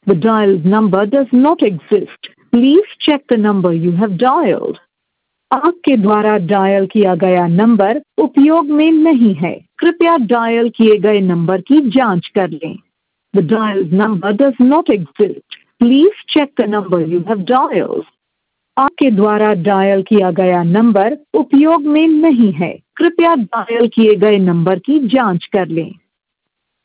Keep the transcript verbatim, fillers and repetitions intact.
The dialed number does not exist. Please check the number you have dialed. आपके द्वारा dial किया गया number उपयोग में नहीं है। कृपया डायल किए गए नंबर की जांच कर लें। The dialed number does not exist. Please check the number you have dialed. आपके द्वारा डायल किया गया नंबर उपयोग में नहीं है। कृपया डायल किए गए नंबर की जांच कर लें।